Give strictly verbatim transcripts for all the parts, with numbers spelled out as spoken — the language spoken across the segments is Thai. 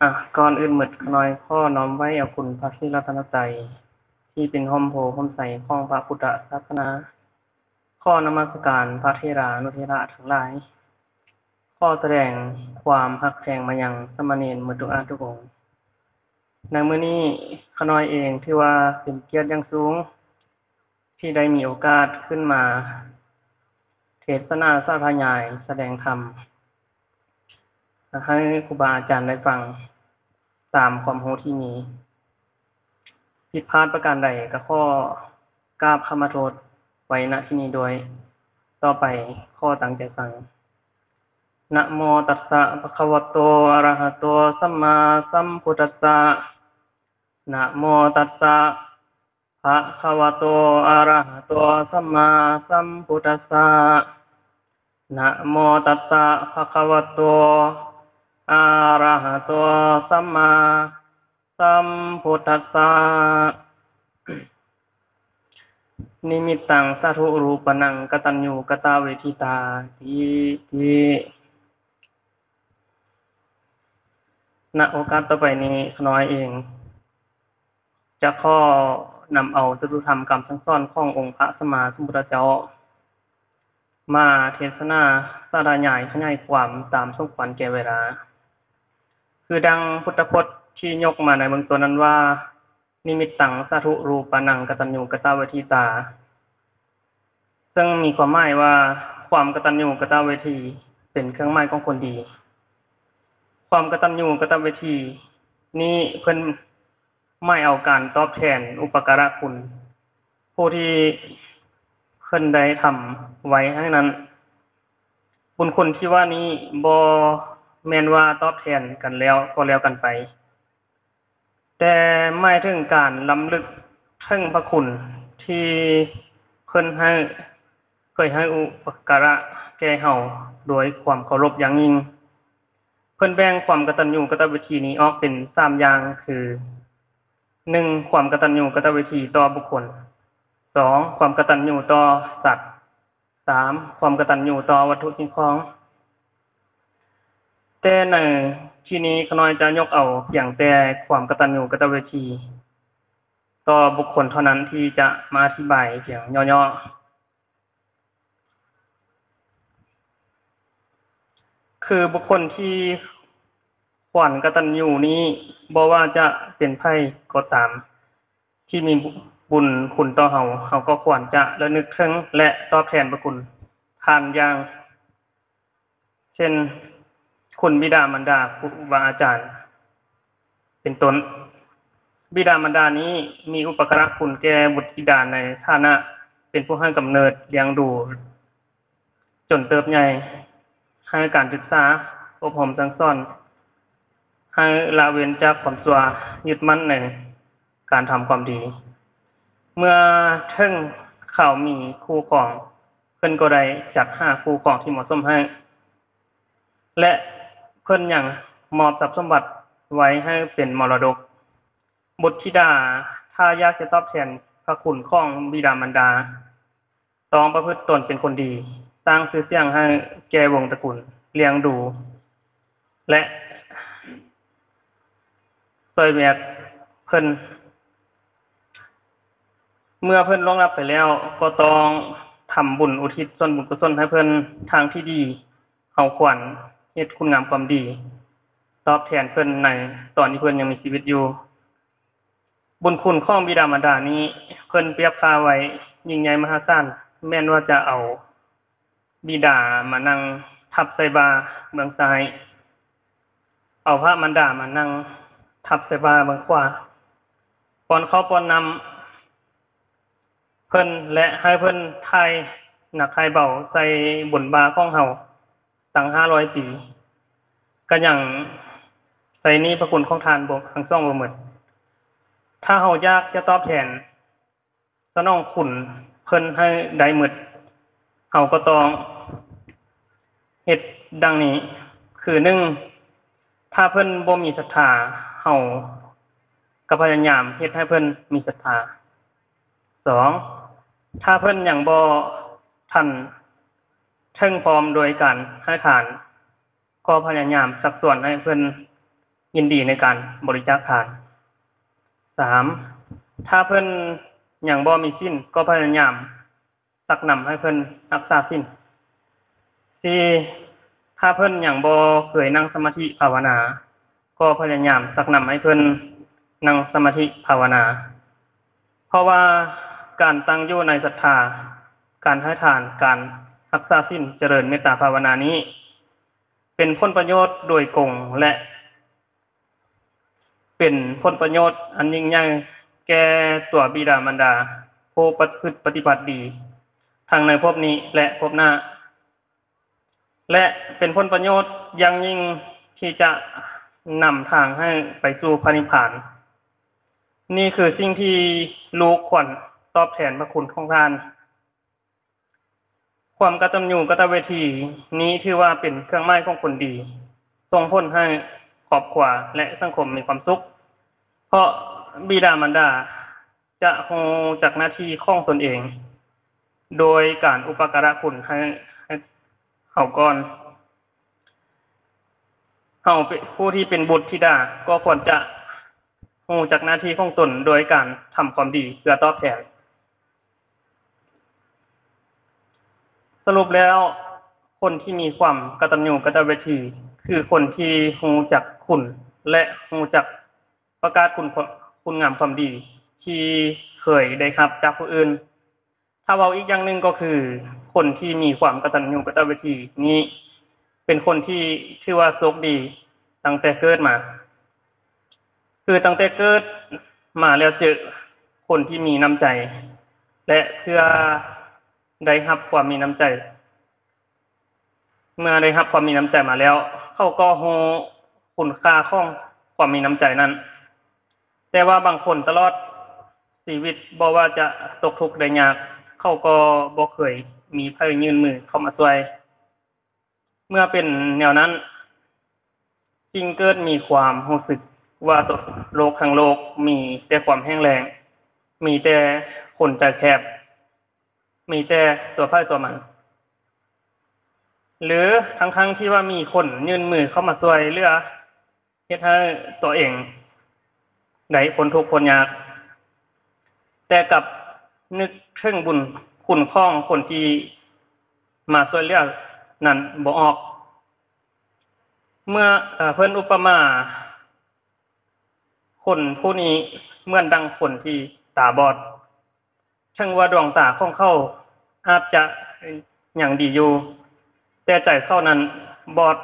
อ่ะก่อนอื่นหมดขน้อยข้อน้อมไว้เอาคุณพระศรีรัตนตรัยที่เป็นห้อมโพห้อมใสของพระพุทธศาสนาข้อนมัสการพระเถรานุเถระทั้งหลายข้อแสดงความฮักแพงมายังสมณเณรหมดทุกอาทุกองค์ในมื้อนี้ขน้อยเองที่ว่าเป็นเกียรติอย่างสูงที่ได้มีโอกาสขึ้นมาเทศนาสาธยายแสดงธรรมให้ครูบาอาจารย์ได้ฟังตามความรู้ที่มีผิดพลาดประการใดก็ขอกราบขมาโทษไว้ณที่นี้โดยต่อไปข้อตั้งใจฟังนะโมตัสสะภะคะวะโตอะระหะโตสัมมาสัมพุทธัสสะนะโมตัสสะภะคะวะโตอะระหะโตสัมมาสัมพุทธัสสะนะโมตัสสะภะคะวะโตอะระหะโตสัมมาสัมพุทธัสสะนิมิตตังสาธุรูปนังกตัญญูกตเวทิตาทิทิณโอกาสต่อไปนี้ขน้อยเองจะข้อนำเอาจตุธรรมคำสั่งสอนขององค์พระสัมมาสัมพุทธเจ้ามาเทศนาสาธยายขยายความตามสมควรแก่เวลาคือดังพุทธพจน์ที่ยกมาในเบื้องต้นนั้นว่านิมิตตังสาธุรูปนังกตัญญูกตเวทิตาซึ่งมีความหมายว่าความกตัญญูกตเวทีเป็นเครื่องหมายของคนดีความกตัญญูกตเวทีนี้เพิ่นไม่เอาการตอบแทนอุปการะคุณผู้ที่เพิ่นได้ทำไว้ให้นั้นบุญคุณที่ว่านี้บ่แม่นว่าตอบแทนกันแล้วก็แล้วกันไปแต่หมายถึงการรำลึกถึงพระคุณที่เพิ่นให้เคยให้อุปการะแก่เฮาโดยความเคารพอย่างยิ่งเพิ่นแบ่งความกตัญญูกตเวทีนี้ออกเป็นสามอย่างคือหนึ่งความกตัญญูกตเวทีต่อบุคคลสองความกตัญญูต่อสัตว์สามความกตัญญูต่อวัตถุสิ่งของแต่ในที่นี้ขน้อยจะยกเอาเพียงแต่ความกตัญญูกตเวทีต่อบุคคลเท่านั้นที่จะมาอธิบายเพียงย่อๆคือบุคคลที่ควรกตัญญูนี้บ่ว่าจะเป็นไผก็ตามที่มีบุญคุณต่อเฮาเฮาก็ควรจะระลึกถึงและตอบแทนพระคุณผ่านอย่างเช่นคุณบิดามารดาครูบาอาจารย์เป็นต้นบิดามารดานี้มีอุปการะคุณแก่บุตรธิดาในฐานะเป็นผู้ให้กำเนิดเลี้ยงดูจนเติบใหญ่ให้การศึกษาอบรมสั่งสอนให้ละเว้นจากความชั่วยึดมั่นในการทำความดีเมื่อถึงเขามีคู่ครองเพิ่นก็ได้จัดหาคู่ครองที่เหมาะสมให้และเพิ่นยังมอบทรัพย์สมบัติไว้ให้เป็นมรดกบุตรธิดาถ้าอยากจะตอบแทนพระคุณของบิดามารดาต้องประพฤติตนเป็นคนดีสร้างชื่อเสียงให้แก่วงตระกูลเลี้ยงดูและช่วยเหลือเพิ่นเมื่อเพิ่นล่วงลับไปแล้วก็ต้องทำบุญอุทิศส่วนบุญกุศลให้เพิ่นทางที่ดีเฮาควรเฮ็ดคุณงามความดีตอบแทนเพิ่นในตอนที่เพิ่นยังมีชีวิตอยู่บุญคุณของบิดามารดานี้เพิ่นเปรียบพาไว้ยิ่งใหญ่มหาศาลแม้นว่าจะเอาบิดามานั่งทับใส่บ่าเบื้องซ้ายเอาพระมารดามานั่งทับใส่บ่าเบื้องขวาป้อนข้าวป้อนน้ำเพิ่นและให้เพิ่นทายหนักทายเบาใส่บนบ่าของเฮาตั้งห้าร้อยปีก็ยังใส่นี้พระคุณของทานบ่ทั้งสองบ่หมดถ้าเฮาอยากจะตอบแทนสนองคุณเพิ่นให้ได้หมดเฮาก็ต้องเฮ็ดดังนี้คือหนึ่งถ้าเพิ่นบ่มีศรัทธาเฮาก็พยายามเฮ็ดให้เพิ่นมีศรัทธาสองถ้าเพิ่นยังบ่ทันถึงพร้อมโดยการให้ทานก็พยายามสักส่วนให้เพิ่นยินดีในการบริจาคทาน สาม ถ้าเพิ่นยังบ่มีศีลก็พยายามชักนำให้เพิ่นรักษาศีล สี่ ถ้าเพิ่นยังบ่เคยนั่งสมาธิภาวนาก็พยายามชักนำให้เพิ่นนั่งสมาธิภาวนา เพราะว่าการตั้งอยู่ในศรัทธาการให้ทานการรักษาศีลเจริญเมตตาภาวนานี้เป็นผลประโยชน์โดยกงและเป็นผลประโยชน์อันยิ่งใหญ่แก่ตัวบิดามารดาผู้ประพฤติปฏิบัติดีทั้งในภพนี้และภพหน้าและเป็นผลประโยชน์อย่างยิ่งที่จะนำทางให้ไปสู่พระนิพพานนี่คือสิ่งที่ลูกควรตอบแทนพระคุณของท่านความกตัญญูกตเวทีนี้ถือว่าเป็นเครื่องหมายของคนดีส่งผลให้ครอบครัวและสังคมมีความสุขเพราะบิดามารดาจะรู้จักหน้าที่ของตนเองโดยการอุปการะคุณให้ให้เฮาก่อนเฮาเป็นผู้ที่เป็นบุตรธิดาก็ควรจะรู้จักหน้าที่ของตนโดยการทำความดีเพื่อตอบแทนสรุปแล้วคนที่มีความกตัญญูกตเวทีคือคนที่รู้จักคุณและรู้จักประกาศคุณคุณงามความดีที่เคยได้รับจากผู้อื่นถ้าเว้าอีกอย่างนึงก็คือคนที่มีความกตัญญูกตเวทีนี้เป็นคนที่ชื่อว่าโชคดีตั้งแต่เกิดมาคือตั้งแต่เกิดมาแล้วเจอคนที่มีน้ำใจและเพื่อได้รับความมีน้ำใจเมื่อได้รับความมีน้ำใจมาแล้วเขาก็รู้คุณค่าของความมีน้ำใจนั้นแต่ว่าบางคนตลอดชีวิตบ่ว่าจะตกทุกข์ได้ยากเขาก็บ่เคยมีไผยื่นมือเข้ามาช่วยเมื่อเป็นแนวนั้นจึงเกิดมีความรู้สึกว่าโลกทั้งโลกมีแต่ความแห้งแล้งมีแต่คนใจแคบมีแต่ตัวไผตัวมันหรือทั้งๆที่ว่ามีคนยื่นมือเข้ามาช่วยเหลือเฮ็ดให้ตัวเองได้พ้นทุกข์พ้นยากแต่กับนึกถึงบุญคุณของคนที่มาช่วยเหลือนั้นบ่ออกเมื่อเพิ่นอุปมาคนผู้นี้เหมือนดังคนที่ตาบอดถึงว่าดวงตาของเขาอาจจะยังดีอยู่แต่ใจเขานั้นบอด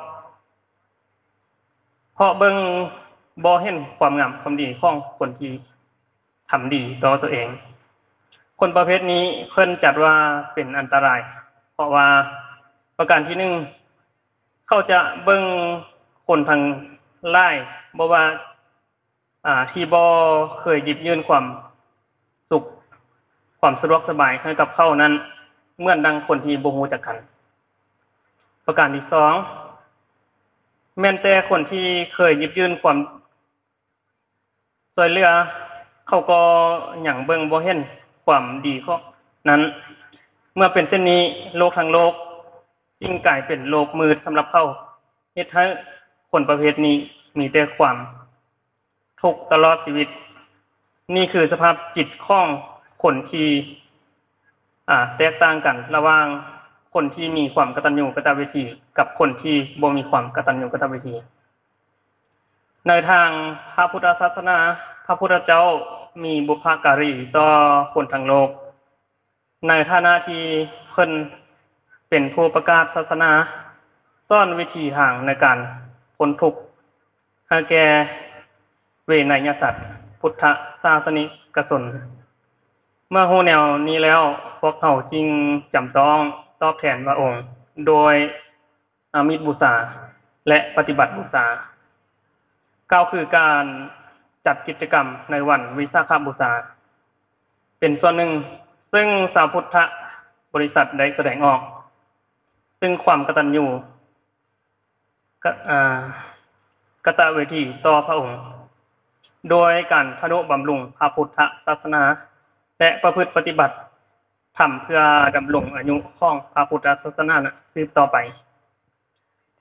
เพราะเบิ่งบ่เห็นความงามความดีของคนที่ทำดีต่อตัวเองคนประเภทนี้เพิ่นจัดว่าเป็นอันตรายเพราะว่าประการที่หนึ่งเขาจะเบิ่งคนทางหลายบ่ว่าอ่าที่บ่เคยหยิบยื่นความสุขความสะดวกสบายให้กับเขานั้นเหมือนดังคนที่บ่รู้จักกันประการที่สองแม้แต่คนที่เคยหยิบยื่นความช่วยเหลือเขาก็ยังเบิ่งบ่เห็นความดีของนั้นเมื่อเป็นเช่นนี้โลกทั้งโลกจึงกลายเป็นโลกมืดสำหรับเขาเฮ็ดให้คนประเภทนี้มีแต่ความทุกข์ตลอดชีวิตนี่คือสภาพจิตของคนที่อ่าแตกต่างกันระหว่างคนที่มีความกตัญญูกตเวทีกับคนที่บ่มีความกตัญญูกตเวทีในทางพระพุทธศาสนาพระพุทธเจ้ามีบุพการีต่อคนทั้งโลกในฐานะที่เพิ่นเป็นผู้ประกาศศาสนาสอนวิธีทางในการพ้นทุกข์ให้แก่เวไนยสัตว์พุทธศาสนิกชนเมื่อรู้แนวนี้แล้วพวกเขาจึงจำต้องตอบแทนพระองค์โดยอามิสบูชาและปฏิบัติบูชากล่าวคือการจัดกิจกรรมในวันวิสาขบูชาเป็นส่วนหนึ่งซึ่งชาวพุทธบริษัทได้แสดงออกซึ่งความกตัญญูกอ่ากตเวทีต่อพระองค์โดยการทนุบำรุงพระพุทธศาสนาและประพฤติปฏิบัติทำเพื่อดำรงอายุของพระพุทธศาสนาสืบต่อไปแถ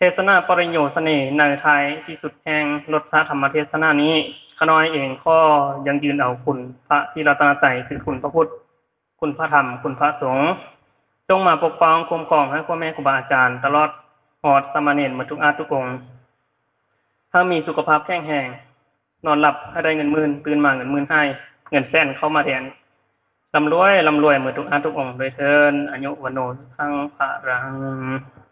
ศนาปริโยเสน่ห์ในท้ายที่สุดแห่งรสธรรมเทศนานี้ขน้อยเองก็ยังยืนเอาคุณพระที่รัตนตรัยคือคุณพระพุทธคุณพระธรรมคุณพระสงฆ์จงมาปกป้องคุ้มครองให้พ่อแม่ครูบาอาจารย์ตลอดหอดสามเณรหมดทุกอาทุกองค์ถ้ามีสุขภาพแข็งแรงนอนหลับให้ได้เงินหมื่นตื่นมาเงินหมื่นให้เงินแสนเข้ามาแทนร่ำรวยร่ำรวยหมดทุกอาทุกองค์โดยเทินอายุวโนทั้งพระรัง